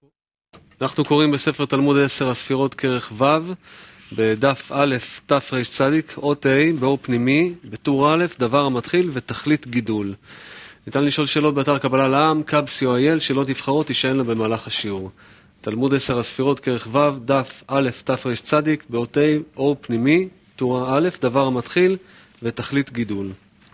אנחנו קוראים בספר תלמוד 10 הספירות כרך ו' בדף א' ת' צדיק, אות ה', באור פנימי, בטור א', דבר המתחיל ותכלית גידול. ניתן לשאול שאלות באתר קבלה לעם, קבסי.il, שאלות נבחרות תישאלנה במהלך השיעור. תלמוד 10 הספירות כרך ו', דף א' ת' צדיק, באות ה', אור פנימי, טור א', דבר המתחיל ותכלית גידול.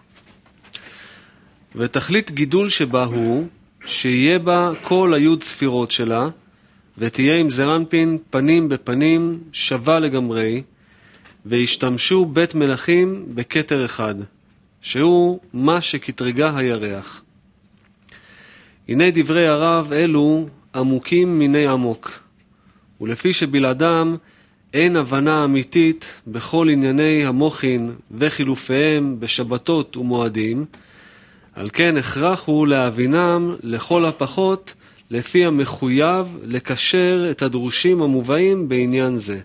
ותכלית גידול שבה הוא, שיהיה בה כל היוד ספירות שלה, ותהיה עם זרנפין פנים בפנים שווה לגמרי, וישתמשו בית מלכים בכתר אחד, שהוא מה שכתרגה הירח. הנה דברי הרב אלו עמוקים מיני עמוק, ולפי שבלעדם אין הבנה אמיתית בכל ענייני המוחין וחילופיהם בשבתות ומועדים, על כן הכרח הוא להבינם לכל הפחות לפי המחויב לקשר את הדרושים המובאים בעניין זה.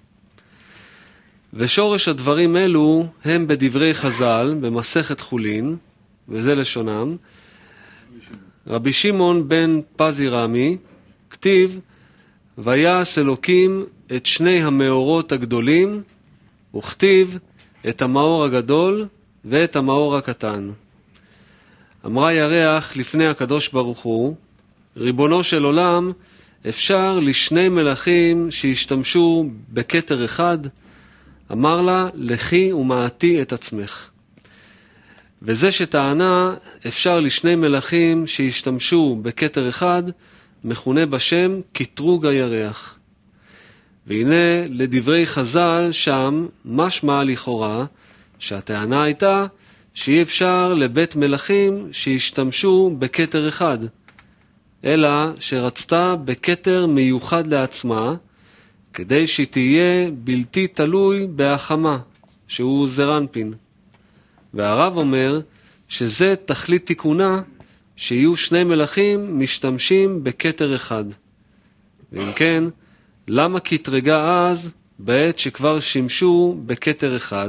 ושורש הדברים אלו הם בדברי חז"ל במסכת חולין, וזה לשונם, רבי שמעון בן פזי רמי, כתיב, ויעש אלוקים את שני המאורות הגדולים, וכתיב את המאור הגדול ואת המאור הקטן. אמרה ירח לפני הקדוש ברוך הוא, ריבונו של עולם, אפשר לשני מלכים שישתמשו בכתר אחד? אמר לה, לכי ומעטי את עצמך. וזה שטענה, אפשר לשני מלכים שישתמשו בכתר אחד, מכונה בשם קטרוג הירח. והנה לדברי חז"ל שם, משמע לכאורה, שהטענה הייתה שאי אפשר לבית מלכים שישתמשו בכתר אחד, אלא שרצתה בכתר מיוחד לעצמה, כדי שתהיה בלתי תלוי בהחמה, שהוא זרנפין. והרב אומר שזה תכלית תיקונה, שיהיו שני מלכים משתמשים בכתר אחד. ואם כן, למה כתרגה אז בעת שכבר שימשו בכתר אחד?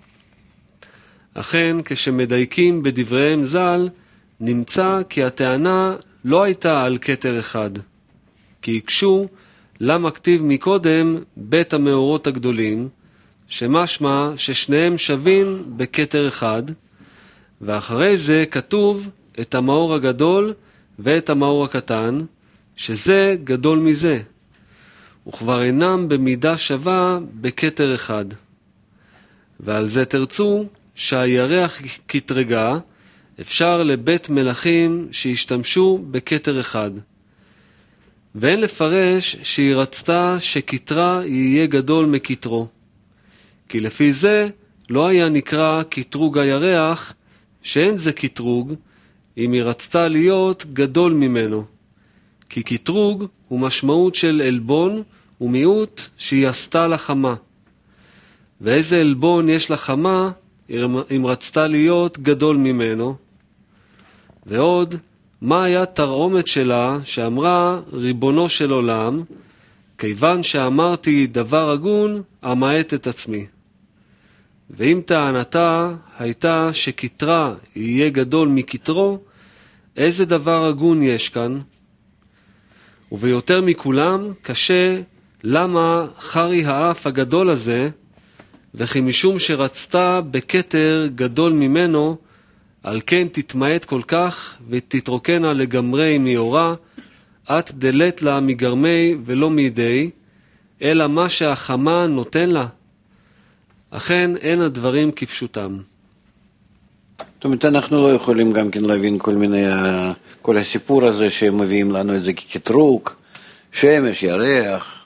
אכן, כשמדייקים בדבריהם ז"ל, נמצא כי הטענה לא הייתה על כתר אחד, כי הקשו למה כתיב מקודם בית המאורות הגדולים, שמשמע ששניהם שווים בכתר אחד, ואחרי זה כתוב את המאור הגדול ואת המאור הקטן, שזה גדול מזה, וכבר אינם במידה שווה בכתר אחד. ועל זה תרצו שהירח כתרגה, אפשר לבית מלכים שישתמשו בכתר אחד. ואין לפרש שהיא רצתה שכתרה יהיה גדול מכתרו. כי לפי זה לא היה נקרא קטרוג הירח, שאין זה קטרוג, אם היא רצתה להיות גדול ממנו. כי קטרוג הוא משמעות של אלבון ומיעוט שהיא עשתה לחמה. ואיזה אלבון יש לחמה אם רצתה להיות גדול ממנו? ועוד, מה היה תרעומת שלה שאמרה ריבונו של עולם, כיוון שאמרתי דבר הגון, אמעט את עצמי. ואם טענתה הייתה שכתרה יהיה גדול מכתרו, איזה דבר הגון יש כאן? וביותר מכולם קשה למה חרי האף הגדול הזה, וכי משום שרצתה בכתר גדול ממנו, על כן תתמעט כל כך ותתרוקנה לגמרי מאורה, את דלת לה מגרמי ולא מידי, אלא מה שהחמה נותן לה. אכן אין הדברים כפשוטם. זאת אומרת, אנחנו לא יכולים גם כן להבין כל הסיפור הזה שמביאים לנו את זה כקטרוג, שמש, ירח,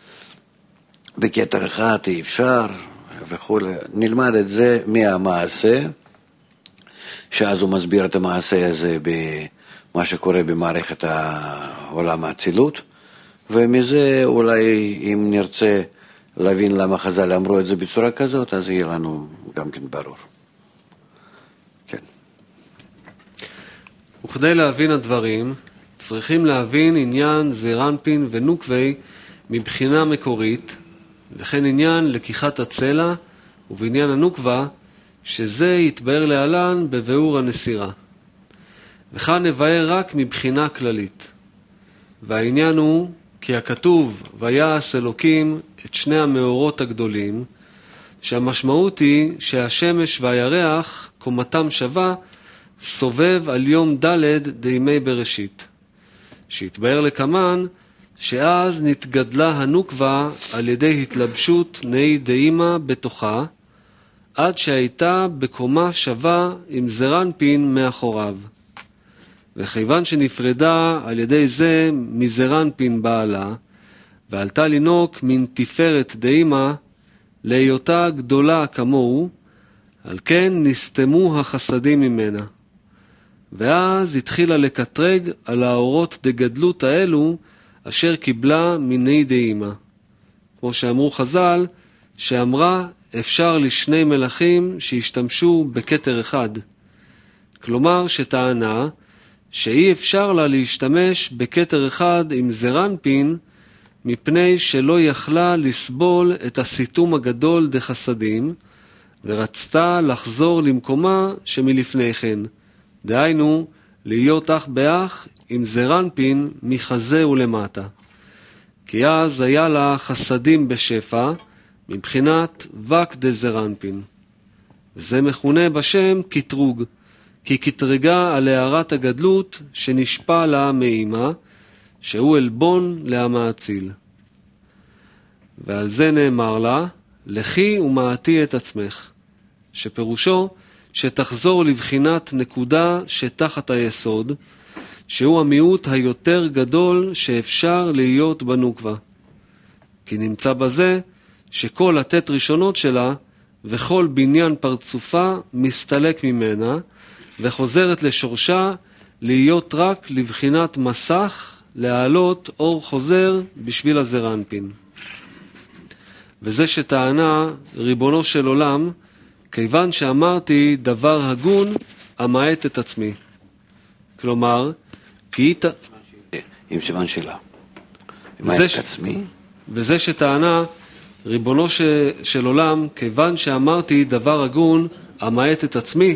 בכתר אחד אי אפשר וכו'. נלמד את זה מהמעשה, שאז הוא מסביר את המעשה הזה במה שקורה במערכת העולם האצילות, ומזה אולי אם נרצה להבין למה חז"ל אמרו את זה בצורה כזאת, אז יהיה לנו גם כן ברור. כן. וכדי להבין הדברים, צריכים להבין עניין זרנפין ונוקווי מבחינה מקורית, וכן עניין לקיחת הצלע, ובעניין הנוקבה, שזה יתבאר להלן בביאור הנסירה. וכאן נבאר רק מבחינה כללית. והעניין הוא כי הכתוב ויעש אלוקים את שני המאורות הגדולים, שהמשמעות היא שהשמש והירח קומתם שווה סובב על יום ד' דימי בראשית, שהתבהר לקמן שאז נתגדלה הנוקבה על ידי התלבשות נאי דאימא בתוכה, עד שהייתה בקומה שווה עם זרנפין מאחוריו. וכיוון שנפרדה על ידי זה מזרנפין בעלה, ועלתה לינוק מן תפארת דאימא להיותה גדולה כמוהו, על כן נסתמו החסדים ממנה. ואז התחילה לקטרג על האורות דגדלות האלו, אשר קיבלה מני דאימא. כמו שאמרו חז"ל, שאמרה אפשר לשני מלכים שהשתמשו בכתר אחד. כלומר שטענה שאי אפשר לה להשתמש בכתר אחד עם זרנפין, מפני שלא יכלה לסבול את הסיתום הגדול דחסדים, ורצתה לחזור למקומה שמלפני כן. דהיינו, להיות אח באח עם זרנפין מחזה ולמטה. כי אז היה לה חסדים בשפע, מבחינת וק דזרנפין. וזה מכונה בשם קטרוג, כי קטרגה על הערת הגדלות שנשפע לה מאימא, שהוא אלבון להמאציל. ועל זה נאמר לה, לכי ומעטי את עצמך, שפירושו שתחזור לבחינת נקודה שתחת היסוד, שהוא המיעוט היותר גדול שאפשר להיות בנוקבה. כי נמצא בזה שכל התת ראשונות שלה וכל בניין פרצופה מסתלק ממנה, וחוזרת לשורשה להיות רק לבחינת מסך להעלות אור חוזר בשביל הזרנפין. וזה שטענה ריבונו של עולם, כיוון שאמרתי דבר הגון, אמעט את עצמי. כלומר, כי עם סימן שאלה. אמעט את עצמי? וזה שטענה ריבונו של עולם, כיוון שאמרתי דבר הגון, אמעט את עצמי.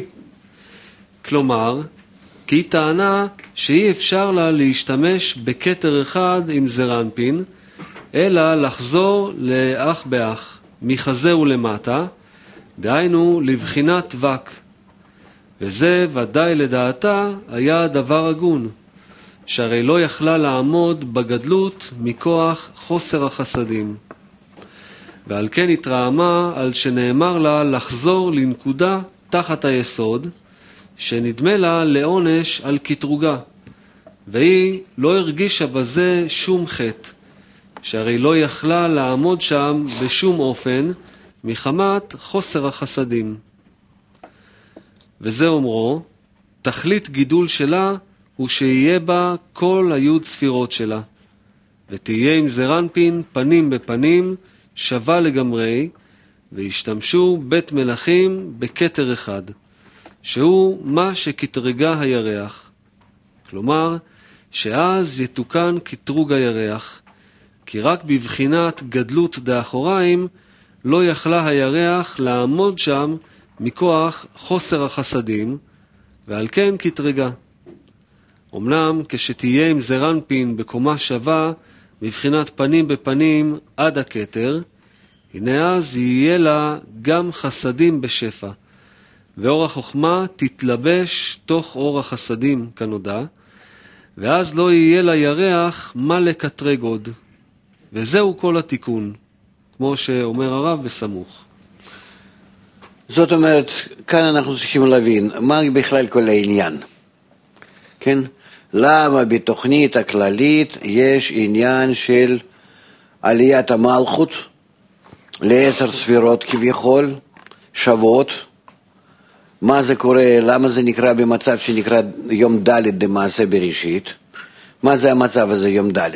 כלומר, כי היא טענה שאי אפשר לה להשתמש בכתר אחד עם זרנפין, אלא לחזור לאח באח, מחזה ולמטה, דהיינו לבחינת וק. וזה ודאי לדעתה היה דבר הגון, שהרי לא יכלה לעמוד בגדלות מכוח חוסר החסדים. ועל כן התרעמה על שנאמר לה לחזור לנקודה תחת היסוד, שנדמה לה לעונש על קטרוגה, והיא לא הרגישה בזה שום חטא, שהרי לא יכלה לעמוד שם בשום אופן מחמת חוסר החסדים. וזה אומרו, תכלית גידול שלה הוא שיהיה בה כל היוד ספירות שלה, ותהיה עם זרנפין פנים בפנים שווה לגמרי, והשתמשו בית מלכים בכתר אחד, שהוא מה שקטרגה הירח. כלומר, שאז יתוקן קטרוג הירח, כי רק בבחינת גדלות דאחוריים לא יכלה הירח לעמוד שם מכוח חוסר החסדים, ועל כן קטרגה. אמנם כשתהיה עם זרנפין בקומה שווה, בבחינת פנים בפנים עד הכתר, הנה אז יהיה לה גם חסדים בשפע, ואור החוכמה תתלבש תוך אור החסדים כנודע, ואז לא יהיה לה ירח מה לקטרג עוד. וזהו כל התיקון, כמו שאומר הרב בסמוך. זאת אומרת, כאן אנחנו צריכים להבין, מה בכלל כל העניין? כן? למה בתוכנית הכללית יש עניין של עליית המלכות ל10 ספירות כביכול, שוות? מה זה קורה, למה זה נקרא במצב שנקרא יום ד' דמעשה בראשית? מה זה המצב הזה יום ד'?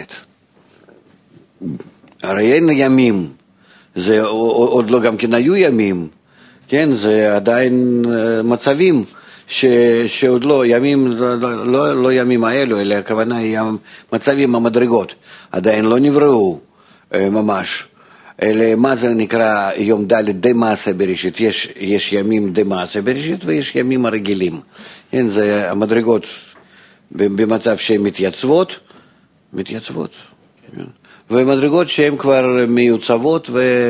הרי אין ימים, זה עוד לא גם כן היו ימים, כן, זה עדיין מצבים שעוד לא, ימים, לא ימים האלו, אלא הכוונה היא מצבים המדרגות, עדיין לא נבראו ממש. אלא מה זה נקרא יום ד' דמעשה בראשית? יש ימים דמעשה בראשית ויש ימים הרגילים. כן, זה המדרגות במצב שהן מתייצבות, מתייצבות. ומדרגות שהן כבר מיוצבות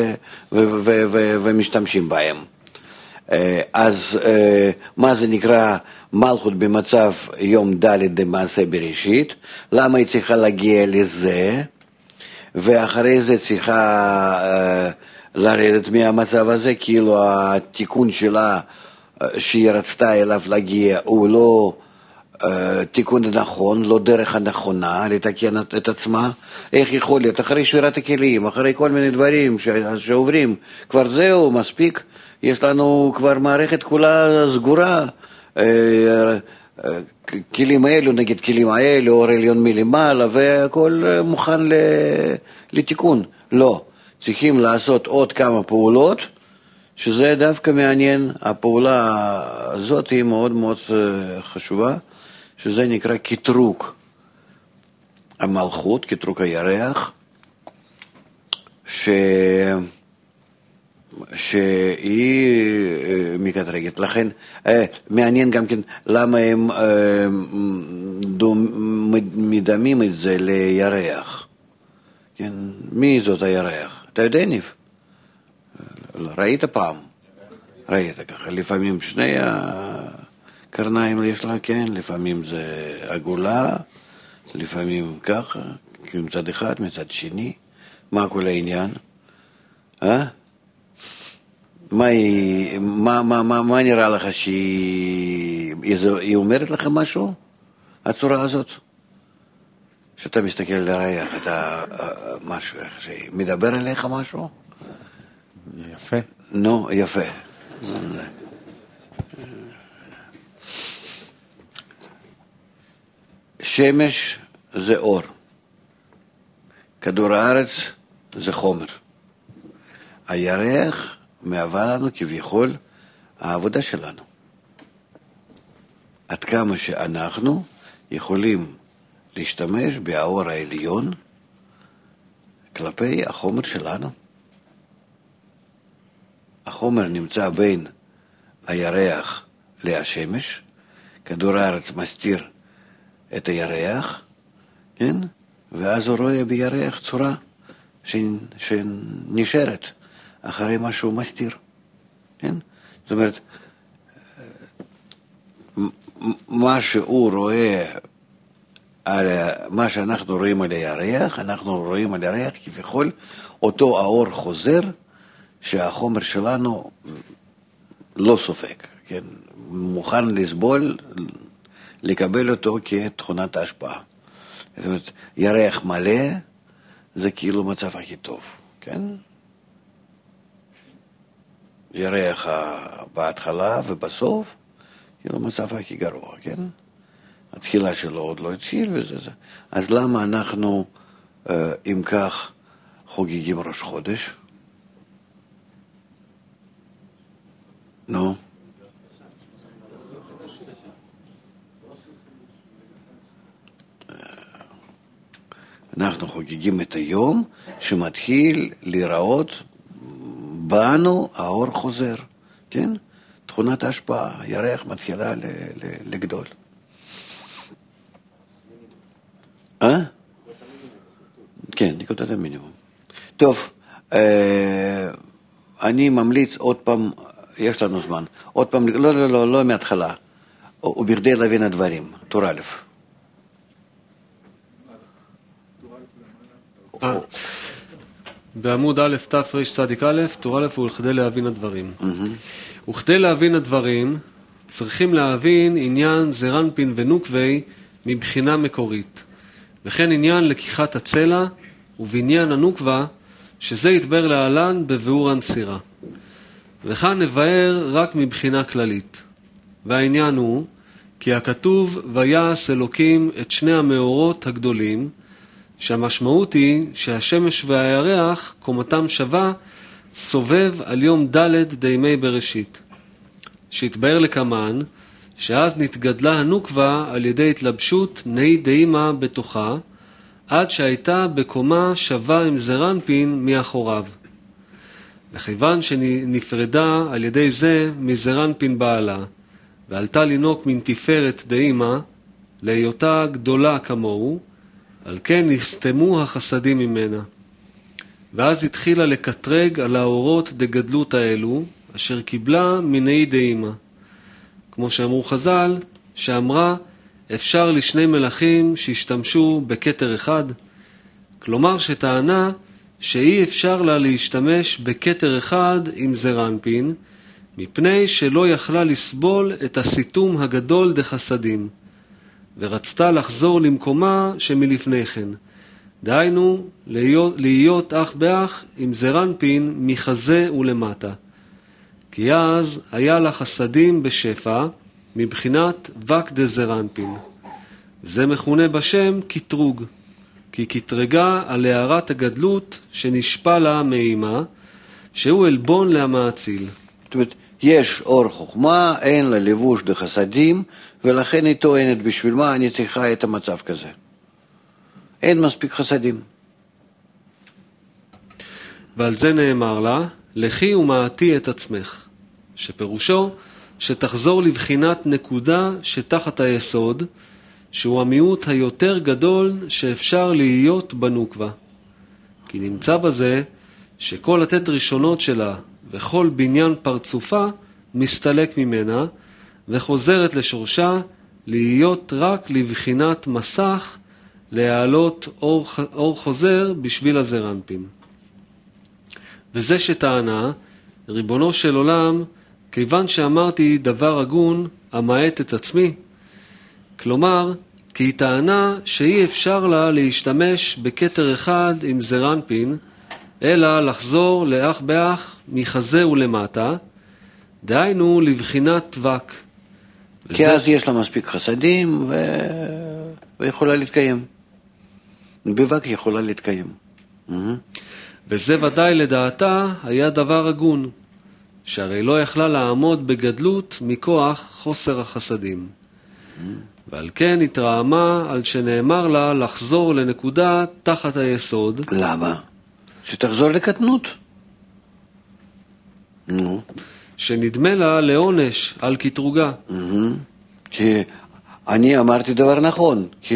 ומשתמשים בהן. אז מה זה נקרא מלכות במצב יום ד' במעשה בראשית? למה היא צריכה להגיע לזה? ואחרי זה צריכה לרדת מהמצב הזה, כאילו התיקון שלה שהיא רצתה אליו להגיע הוא לא תיקון הנכון, לא דרך הנכונה לתקן את עצמה. איך יכול להיות? אחרי שבירת הכלים, אחרי כל מיני דברים שעוברים, כבר זהו, מספיק, יש לנו כבר מערכת כולה סגורה, כלים האלו נגד כלים האלו, אור עליון מלמעלה, והכל מוכן לתיקון. לא, צריכים לעשות עוד כמה פעולות, שזה דווקא מעניין. הפעולה הזאת היא מאוד מאוד חשובה, שזה נקרא קטרוק המלכות, קטרוק הירח, שהיא מקטרגת. לכן מעניין גם כן למה הם מדמים את זה לירח. כן? מי זאת הירח? אתה יודע, ניב? ראית פעם? ראית ככה, לפעמים שני הקרניים יש לה, כן, לפעמים זה עגולה, לפעמים ככה, מצד אחד, מצד שני. מה כל העניין? מה נראה לך שהיא אומרת לך משהו? הצורה הזאת? שאתה מסתכל על הירח, אתה משהו, שהיא מדבר עליך משהו? יפה. נו, יפה. שמש זה אור. כדור הארץ זה חומר. הירח מהווה לנו כביכול העבודה שלנו. עד כמה שאנחנו יכולים להשתמש באור העליון כלפי החומר שלנו. החומר נמצא בין הירח להשמש, כדור הארץ מסתיר את הירח, כן? ואז הוא רואה בירח צורה שנשארת אחרי מה שהוא מסתיר, כן? זאת אומרת, מה שהוא רואה, מה שאנחנו רואים על הירח, אנחנו רואים על הירח כביכול אותו האור חוזר שהחומר שלנו לא סופג, כן? מוכן לסבול, לקבל אותו כתכונת ההשפעה. זאת אומרת, ירח מלא זה כאילו מצב הכי טוב, כן? ירח בהתחלה ובסוף, כאילו מצב הכי גרוע, כן? התחילה שלו עוד לא התחיל וזה זה. אז למה אנחנו, אם כך, חוגגים ראש חודש? נו? אנחנו חוגגים את היום שמתחיל להיראות בנו האור חוזר, כן? תכונת ההשפעה, הירח מתחילה לגדול. כן, נקודת המינימום. טוב, אני ממליץ עוד פעם, יש לנו זמן, עוד פעם, לא מההתחלה, ובכדי להבין הדברים, טור א'. בעמוד א' תרצ"א, טור א' הוא לכדי להבין הדברים. וכדי להבין הדברים, צריכים להבין עניין זרנפין ונוקבי מבחינה מקורית, וכן עניין לקיחת הצלע ובעניין הנוקבה, שזה יתבר להלן בביאור הנצירה. וכאן נבהר רק מבחינה כללית. והעניין הוא כי הכתוב ויעש אלוקים את שני המאורות הגדולים, שהמשמעות היא שהשמש והירח קומתם שווה סובב על יום ד' דימי בראשית. שהתבהר לקמן שאז נתגדלה הנוקבה על ידי התלבשות נהי דאימה בתוכה, עד שהייתה בקומה שווה עם זרנפין מאחוריו. וכיוון שנפרדה על ידי זה מזרנפין בעלה, ועלתה לנוק מן תפארת דאימה, להיותה גדולה כמוהו, על כן נסתמו החסדים ממנה. ואז התחילה לקטרג על האורות דגדלות האלו, אשר קיבלה מיני דאימה. כמו שאמרו חז"ל, שאמרה, אפשר לשני מלכים שהשתמשו בכתר אחד, כלומר שטענה שאי אפשר לה להשתמש בכתר אחד עם זרנפין, מפני שלא יכלה לסבול את הסיתום הגדול דחסדים, ורצתה לחזור למקומה שמלפני כן. דהיינו, להיות אח באח עם זרנפין מחזה ולמטה. כי אז היה לה חסדים בשפע, מבחינת וק דזרנפין. וזה מכונה בשם קטרוג, כי קטרגה על הערת הגדלות שנשפע לה מאימה, שהוא אלבון להמאציל. זאת אומרת, יש אור חוכמה, אין לה לבוש דחסדים, ולכן היא טוענת בשביל מה אני צריכה את המצב כזה. אין מספיק חסדים. ועל זה נאמר לה, לכי ומעטי את עצמך, שפירושו שתחזור לבחינת נקודה שתחת היסוד, שהוא המיעוט היותר גדול שאפשר להיות בנוקבה. כי נמצא בזה שכל התת ראשונות שלה וכל בניין פרצופה מסתלק ממנה וחוזרת לשורשה להיות רק לבחינת מסך להעלות אור חוזר בשביל הזרנפין. וזה שטענה, ריבונו של עולם, כיוון שאמרתי דבר הגון, המעט את עצמי. כלומר, כי היא טענה שאי אפשר לה להשתמש בכתר אחד עם זרנפין, אלא לחזור לאח באח מחזה ולמטה, דהיינו לבחינת וק. כי אז יש לה מספיק חסדים ויכולה להתקיים. בווק יכולה להתקיים. וזה ודאי לדעתה היה דבר הגון, שהרי לא יכלה לעמוד בגדלות מכוח חוסר החסדים. ועל כן התרעמה על שנאמר לה לחזור לנקודה תחת היסוד. למה? שתחזור לקטנות. נו. שנדמה לה לעונש על קטרוגה. כי אני אמרתי דבר נכון. כי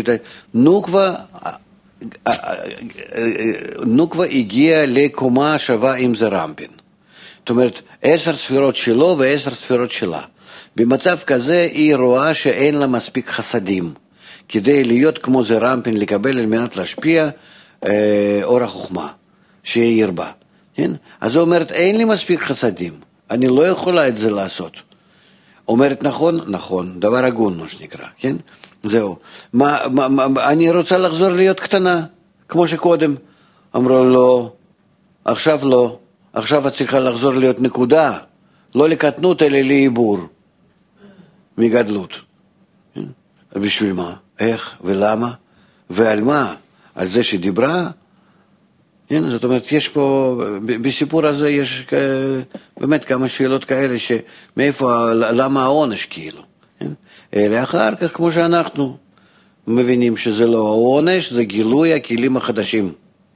נוקבה הגיעה לקומה שווה עם זרנפין. זאת אומרת, 10 ספירות שלו ו10 ספירות שלה. במצב כזה היא רואה שאין לה מספיק חסדים, כדי להיות כמו זרנפין, לקבל על מנת להשפיע אור החוכמה, שיהיה ירבה. כן? אז היא אומרת, אין לי מספיק חסדים, אני לא יכולה את זה לעשות. אומרת, נכון, נכון, דבר הגון, מה שנקרא, כן? זהו. אני רוצה לחזור להיות קטנה, כמו שקודם. אמרו לא, עכשיו לא, עכשיו את צריכה לחזור להיות נקודה, לא לקטנות אלא לעיבור. מגדלות. בשביל מה? איך ולמה? ועל מה? על זה שדיברה? זאת אומרת, יש פה, בסיפור הזה יש באמת כמה שאלות כאלה שמאיפה, למה העונש כאילו? לאחר כך, כמו שאנחנו מבינים שזה לא העונש, זה גילוי הכלים החדשים.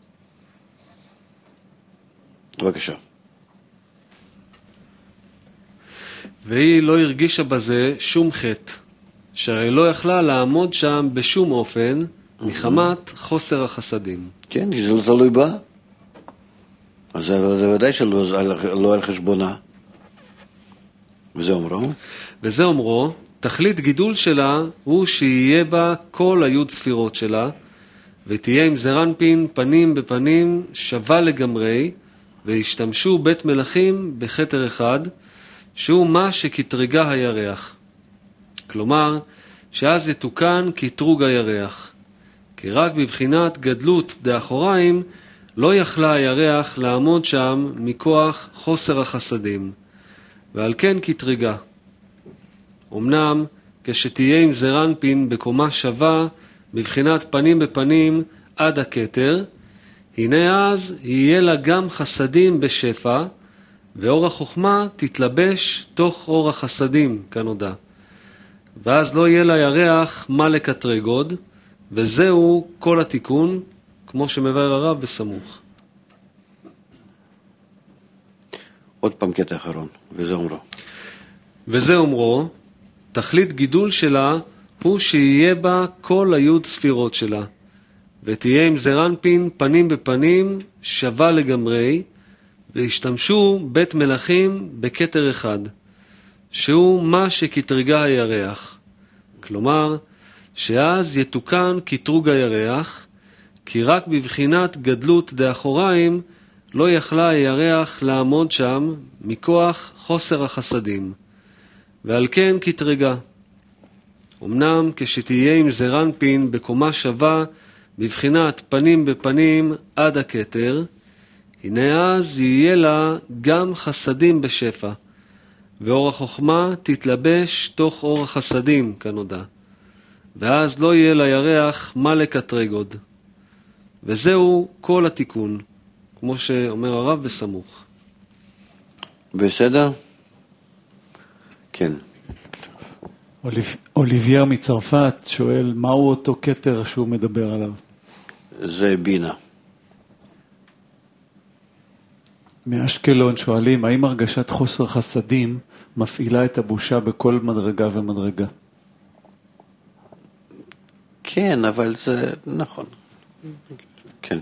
בבקשה. והיא לא הרגישה בזה שום חטא, שהרי לא יכלה לעמוד שם בשום אופן, מחמת חוסר החסדים. כן, כי זה לא תלוי בה. אז זה ודאי שלא על חשבונה. וזה אומרו? וזה אומרו, תכלית גידול שלה הוא שיהיה בה כל היוד ספירות שלה, ותהיה עם זרנפין פנים בפנים שווה לגמרי, והשתמשו בית מלכים בכתר אחד, שהוא מה שקטרגה הירח. כלומר, שאז יתוקן קטרוג הירח. כי רק בבחינת גדלות דאחוריים לא יכלה הירח לעמוד שם מכוח חוסר החסדים, ועל כן קטרגה. אמנם, כשתהיה עם זרנפין בקומה שווה, בבחינת פנים בפנים עד הכתר, הנה אז יהיה לה גם חסדים בשפע, ואור החוכמה תתלבש תוך אור החסדים, כנודע. ואז לא יהיה לה ירח מה לקטרג עוד, וזהו כל התיקון, כמו שמבאר הרב בסמוך. עוד פעם קטע אחרון, וזה אומרו. וזה אומרו, תכלית גידול שלה הוא שיהיה בה כל היוד ספירות שלה, ותהיה עם זרנפין פנים בפנים שווה לגמרי, והשתמשו בית מלכים בכתר אחד, שהוא מה שכתרגה הירח. כלומר, שאז יתוקן כתרוג הירח, כי רק בבחינת גדלות דאחוריים לא יכלה הירח לעמוד שם מכוח חוסר החסדים, ועל כן כתרגה. אמנם כשתהיה עם זרנפין בקומה שווה בבחינת פנים בפנים עד הכתר, הנה אז יהיה לה גם חסדים בשפע, ואור החוכמה תתלבש תוך אור החסדים כנודע, ואז לא יהיה לירח מה לקטרג עוד. וזהו כל התיקון, כמו שאומר הרב בסמוך. בסדר? כן. אוליבייר מצרפת שואל, מהו אותו כתר שהוא מדבר עליו? זה בינה. מאשקלון שואלים, האם הרגשת חוסר חסדים מפעילה את הבושה בכל מדרגה ומדרגה? כן, אבל זה נכון. כן.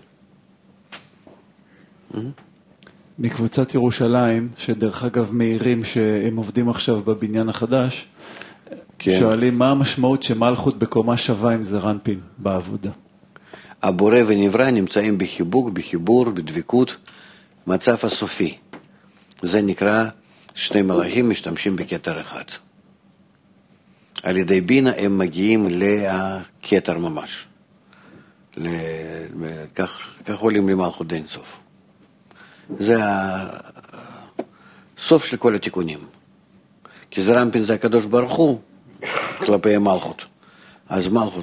מקבוצת ירושלים, שדרך אגב מהירים שהם עובדים עכשיו בבניין החדש, כן. שואלים מה המשמעות שמלכות בקומה שווה עם זרנפין בעבודה? הבורא ונברא נמצאים בחיבור, בדבקות, מצב הסופי. זה נקרא שני מלאכים משתמשים בכתר אחד. על ידי בינה הם מגיעים לכתר ממש. כך עולים למלכות אין סוף. זה הסוף של כל התיקונים. כי זרנפין זה הקדוש ברוך הוא כלפי מלכות. אז מלכות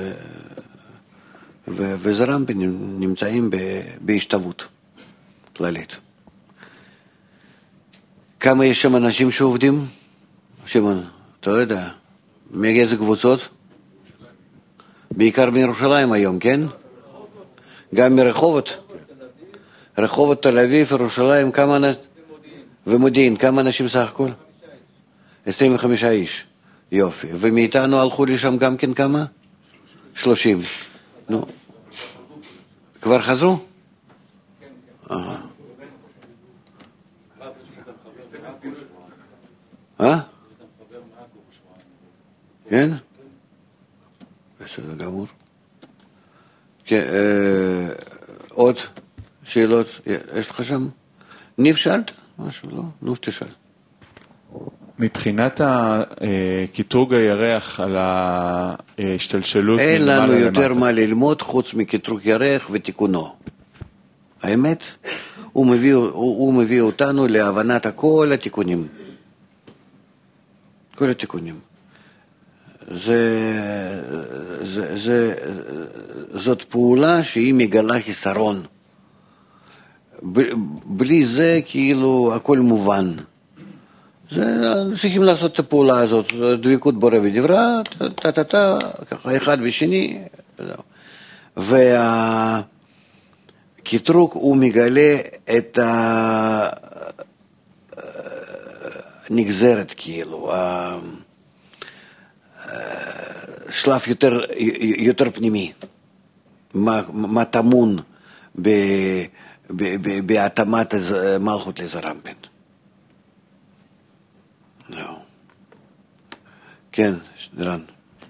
וזרנפין נמצאים בהשתוות כללית. כמה יש שם אנשים שעובדים? שמעון, אתה יודע, מאיזה קבוצות? בעיקר מירושלים היום, כן? גם מרחובות? רחובות, תל אביב, ירושלים, ומודיעין, כמה אנשים סך הכל? 25 איש. יופי. ומאיתנו הלכו לשם גם כן כמה? 30. נו. כבר חזרו? כן? בסדר גמור. עוד שאלות יש לך שם? ניב שאלת? משהו, לא? נו, שתשאל. מבחינת קטרוג הירח על ההשתלשלות אין לנו יותר מה ללמוד חוץ מקטרוג ירח ותיקונו. האמת, הוא מביא אותנו להבנת כל התיקונים. כל התיקונים. זאת פעולה שהיא מגלה חיסרון. בלי זה כאילו הכל מובן. צריכים לעשות את הפעולה הזאת, דבקות בורא ונברא, ככה אחד ושני. והקטרוג הוא מגלה את הנגזרת כאילו, שלב יותר פנימי, מה טמון בהתאמת מלכות לזרנפין. כן, דרן.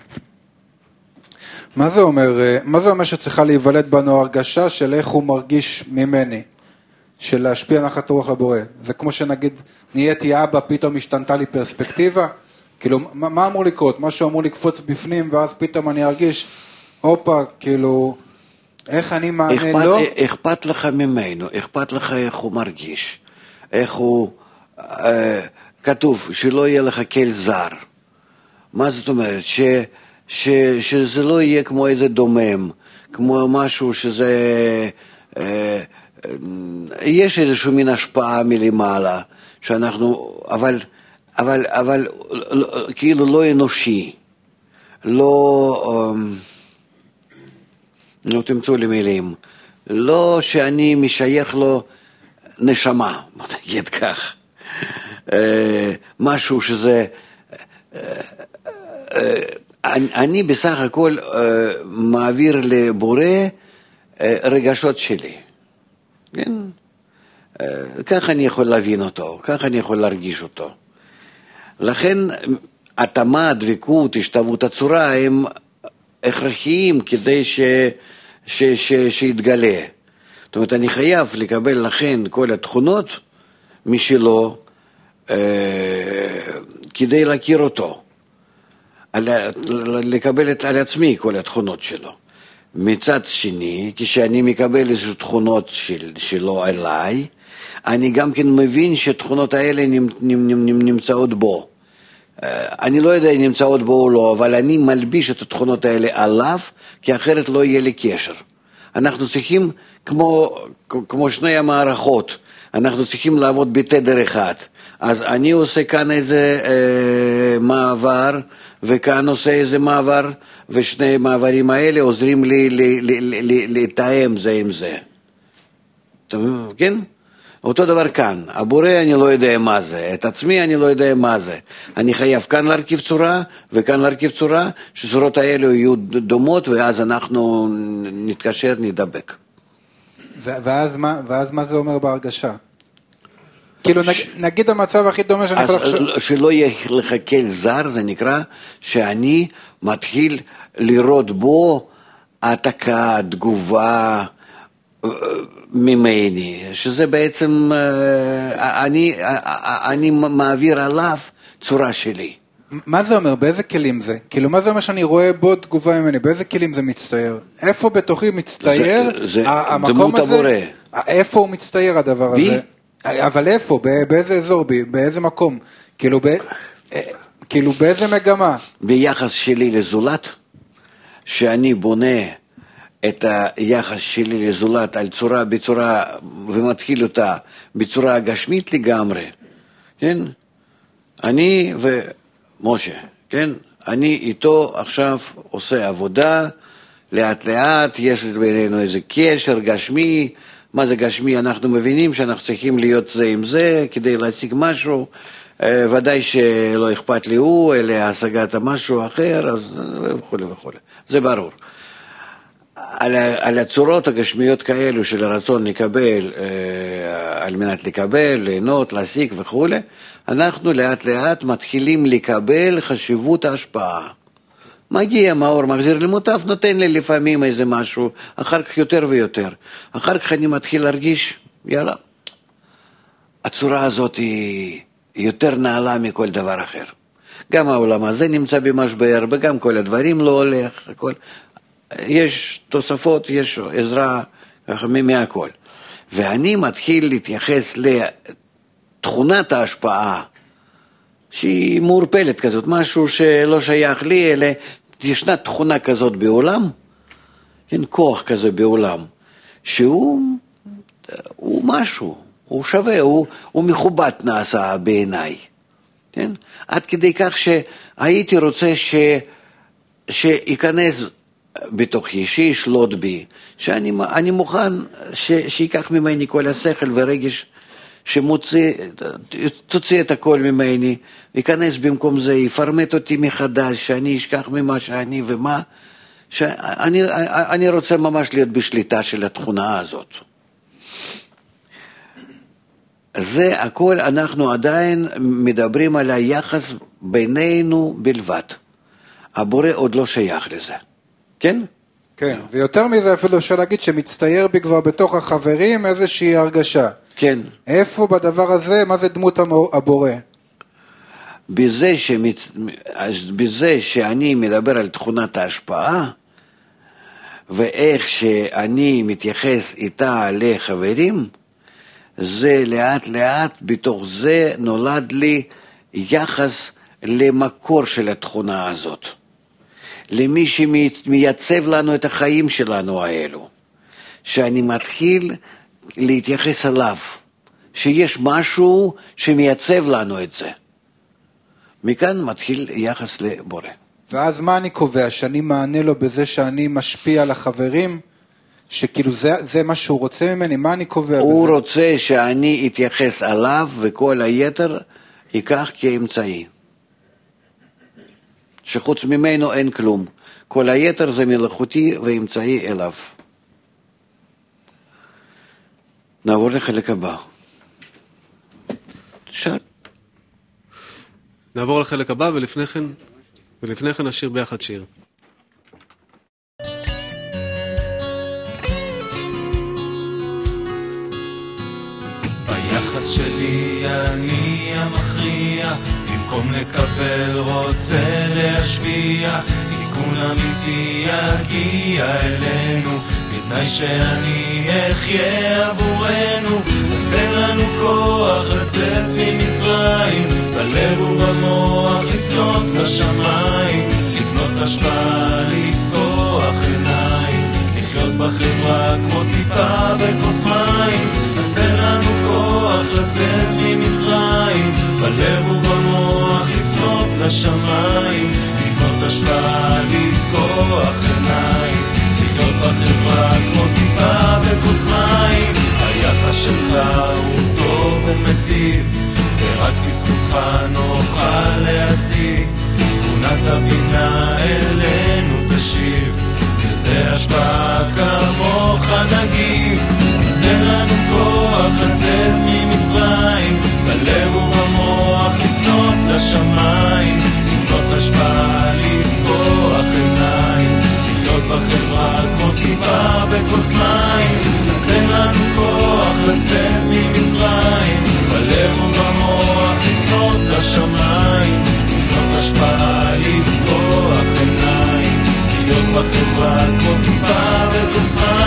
מה זה אומר שצריכה להיוולד בנו הרגשה של איך הוא מרגיש ממני, של להשפיע נחת רוח לבורא? זה כמו שנגיד נהייתי אבא, פתאום השתנתה לי פרספקטיבה? כאילו, מה אמור לקרות? משהו אמור לקפוץ בפנים, ואז פתאום אני ארגיש, אופה, כאילו, איך אני מענה לו? אכפת לך ממנו, אכפת לך איך הוא מרגיש, איך הוא, כתוב, שלא יהיה לך כל זר. מה זאת אומרת? שזה לא יהיה כמו איזה דומם, כמו משהו שזה, יש איזשהו מין השפעה מלמעלה, שאנחנו, אבל כאילו לא אנושי, לא תמצאו לי מילים, לא שאני משייך לו נשמה, נגיד כך, משהו שזה אני בסך הכל מעביר לבורא רגשות שלי. כן? כך אני יכול להבין אותו, כך אני יכול להרגיש אותו. לכן התאמה, דבקות, השתוות הצורה הם הכרחיים כדי שיתגלה. זאת אומרת, אני חייב לקבל לכן כל התכונות משלו כדי להכיר אותו, לקבל על עצמי כל התכונות שלו. מצד שני, כשאני מקבל איזו תכונות שלו עליי, אני גם כן מבין שהתכונות האלה נמצאות בו. אני לא יודע אם נמצאות בו או לא, אבל אני מלביש את התכונות האלה עליו, כי אחרת לא יהיה לי קשר. אנחנו צריכים, כמו שני המערכות, אנחנו צריכים לעבוד בתדר אחד. אז אני עושה כאן איזה מעבר, וכאן עושה איזה מעבר, ושני מעברים האלה עוזרים לי לתאם זה עם זה. כן? אותו דבר כאן. הבורא אני לא יודע מה זה, את עצמי אני לא יודע מה זה. אני חייב כאן להרכיב צורה, וכאן להרכיב צורה, שצורות האלה יהיו דומות, ואז אנחנו נתקשר, נדבק. ואז מה זה אומר בהרגשה? כאילו נגיד המצב הכי דומה שאני יכול לחשוב. שלא יהיה לך כל זר, זה נקרא שאני מתחיל לראות בו העתקה, תגובה ממני, שזה בעצם אני מעביר עליו צורה שלי. מה זה אומר? באיזה כלים זה? כאילו מה זה אומר שאני רואה בו תגובה ממני? באיזה כלים זה מצטייר? איפה בתוכי מצטייר המקום הזה? איפה הוא מצטייר הדבר הזה? אבל איפה? באיזה אזור? באיזה מקום? כאילו באיזה מגמה? ביחס שלי לזולת, שאני בונה את היחס שלי לזולת על צורה בצורה, ומתחיל אותה בצורה גשמית לגמרי, כן? אני ומשה, כן? אני איתו עכשיו עושה עבודה, לאט לאט, יש בינינו איזה קשר גשמי. מה זה גשמי? אנחנו מבינים שאנחנו צריכים להיות זה עם זה, כדי להשיג משהו, ודאי שלא אכפת לי הוא, אלא השגת משהו אחר, אז וכו' וכו'. זה ברור. על הצורות הגשמיות כאלו של הרצון לקבל, על מנת לקבל, ליהנות, להשיג וכו', אנחנו לאט לאט מתחילים לקבל חשיבות ההשפעה. מגיע מאור, מחזיר למוטף, נותן לי לפעמים איזה משהו, אחר כך יותר ויותר. אחר כך אני מתחיל להרגיש, יאללה, הצורה הזאת היא יותר נעלה מכל דבר אחר. גם העולם הזה נמצא במשבר, וגם כל הדברים לא הולך, הכל. יש תוספות, יש עזרה, מהכל. ואני מתחיל להתייחס לתכונת ההשפעה, שהיא מעורפלת כזאת, משהו שלא שייך לי, אלא ישנה תכונה כזאת בעולם, אין כוח כזה בעולם, שהוא משהו, הוא שווה, הוא מכובד נעשה בעיניי, כן? עד כדי כך שהייתי רוצה שיכנס בתוכי, שישלוט בי, שאני מוכן שיקח ממני כל השכל ורגש, תוציא את הכל ממני, ייכנס במקום זה, יפרמט אותי מחדש, שאני אשכח ממה שאני ומה, אני רוצה ממש להיות בשליטה של התכונה הזאת. זה הכל, אנחנו עדיין מדברים על היחס בינינו בלבד. הבורא עוד לא שייך לזה, כן? כן, ויותר מזה אפילו אפשר להגיד שמצטייר בי כבר בתוך החברים איזושהי הרגשה. כן. איפה בדבר הזה, מה זה דמות הבורא? בזה שאני מדבר על תכונת ההשפעה, ואיך שאני מתייחס איתה לחברים, זה לאט לאט בתוך זה נולד לי יחס למקור של התכונה הזאת. למי שמייצב לנו את החיים שלנו האלו. שאני מתחיל להתייחס אליו, שיש משהו שמייצב לנו את זה. מכאן מתחיל יחס לבורא. ואז מה אני קובע? שאני מענה לו בזה שאני משפיע על החברים? שכאילו זה מה שהוא רוצה ממני? מה אני קובע בזה? הוא רוצה שאני אתייחס עליו וכל היתר ייקח כאמצעי. שחוץ ממנו אין כלום. כל היתר זה מלאכותי ואמצעי אליו. נעבור לחלק הבא. נעבור לחלק הבא ולפני כן נשיר ביחד שיר. ביחס שלי אני המכריע, במקום לקבל רוצה להשפיע, תיקון אמיתי יגיע אלינו, בתנאי שאני אחיה עבורנו. אז תן לנו כוח לצאת ממצרים, בלב ובמוח לפנות לשמיים, לקנות השפעה, לפקוח עיניים, לחיות בחברה כמו טיפה בכוס מים. אז תן לנו כוח לצאת ממצרים, בלב ובמוח לפנות לשמיים, לקנות השפעה, לפקוח עיניים, לחיות בחברה כמו טיפה בכוס מים. היחס שלך הוא טוב ומטיב, ורק בזכותך נוכל להשיג, תכונת הבינה אלינו תשיב, נרצה השפעה כמוך נגיב. אז תן לנו כוח לצאת ממצרים, בלב ובמוח לפנות לשמיים, לקנות השפעה, לפקוח עיניים, לחיות בחברה כמו טיפה בכוס מים. אז תן לנו כוח לצאת ממצרים, בלב ובמוח לפנות לשמיים, לקנות השפעה, לפקוח עיניים, לחיות בחברה כמו טיפה בכוס מים.